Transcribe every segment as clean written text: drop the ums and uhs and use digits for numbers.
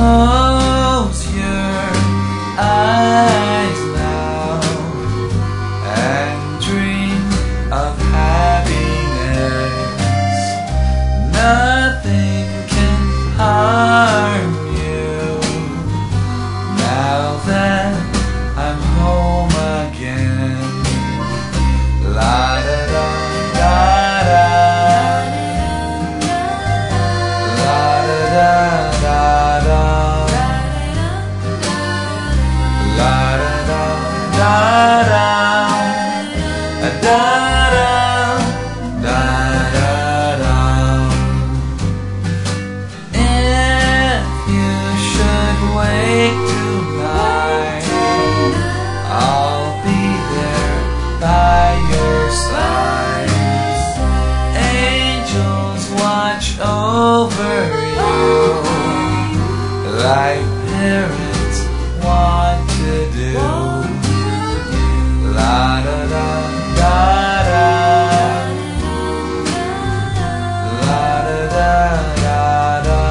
Close your eyes now and dream of happiness. Nothing can harm you now that I'm home again. La da da da da, la da da da da, la da da da da, da da da da. If you should wake tonight, I'll be there by your side. Angels watch over you like parents want to do. La da da da da, la da da da da,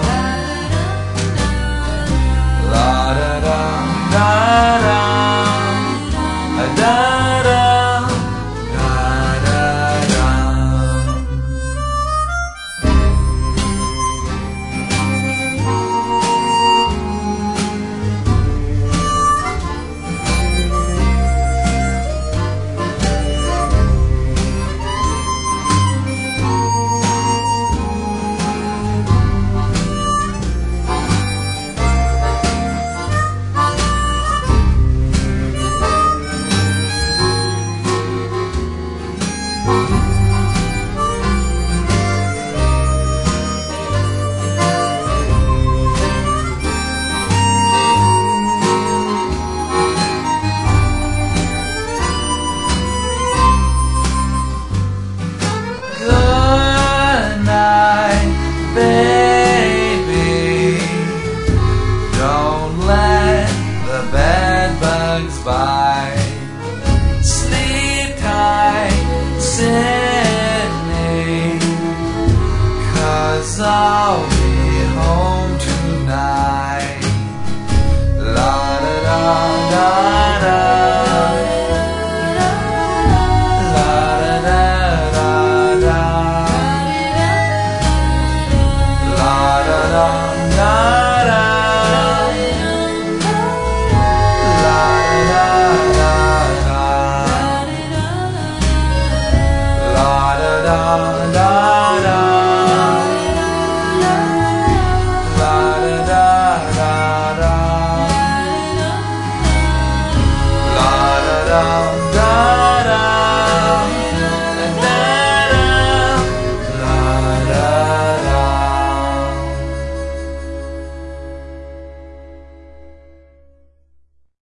la da da da da, da da da da da. Baby, don't let the bad bugs bite. Sleep tight, Sydney, 'cause I'll be home tonight. La da da da da, la da da da da, la da da da da, la da da da da, la da da.